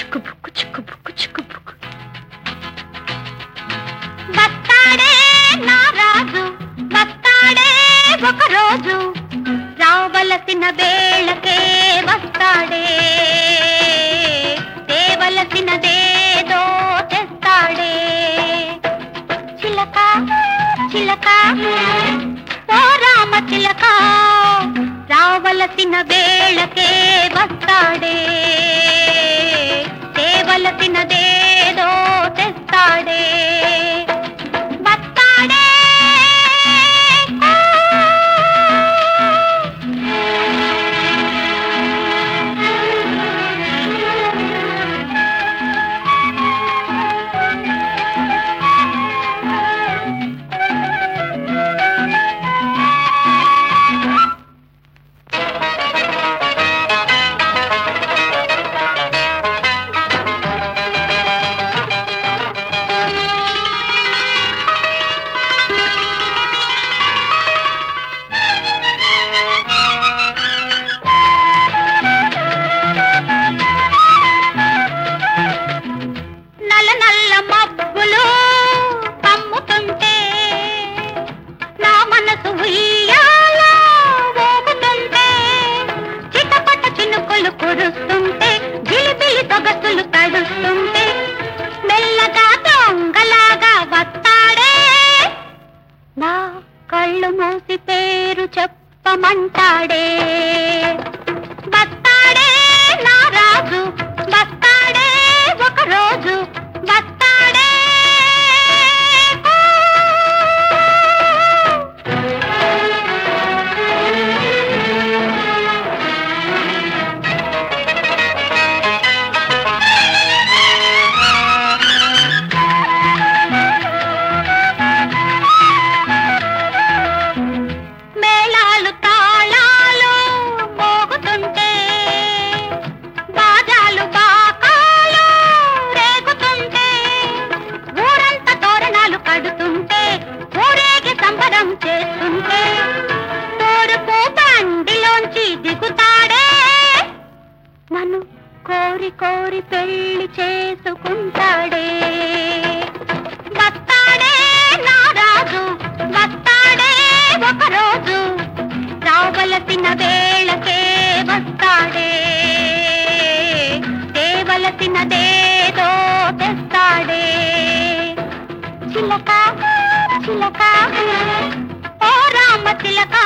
చిక్కుబుక్కు చిక్కుబుక్కు చిక్కుబుక్కు. వస్తాడే నా రాజు, వస్తాడే ఒక రోజు, రావలసిన వేళకే వస్తాడే, తేవలసినదేదో తెస్తాడే. చిలక చిలక ఓ రామ చిలక, రావలసిన వేళకే వస్తాడే, తేవలసినదేదో తెస్తాడే. వస్తాడే కురుస్తుంటే, జిలిబిలి సొగసులు తడుస్తుంటే, మెల్లగా దొంగలాగా వస్తాడే, నా కళ్ళు మూసి పేరు చెప్పమంటాడే. వస్తాడే నా రాజు, వస్తాడే ఒక రోజు, వస్తాడే. చేస్తుంటే తోరుపు బండిలోంచి దిగుతాడే, నన్ను కోరి కోరి పెళ్లి చేసుకుంటాడే. వస్తాడే నా రాజు, వస్తాడే ఒక రోజు, రావలసిన వేళకే వస్తాడే, తేవలసినదేదో తెస్తాడే. చిలక చిలక ఓ రామ చిలక,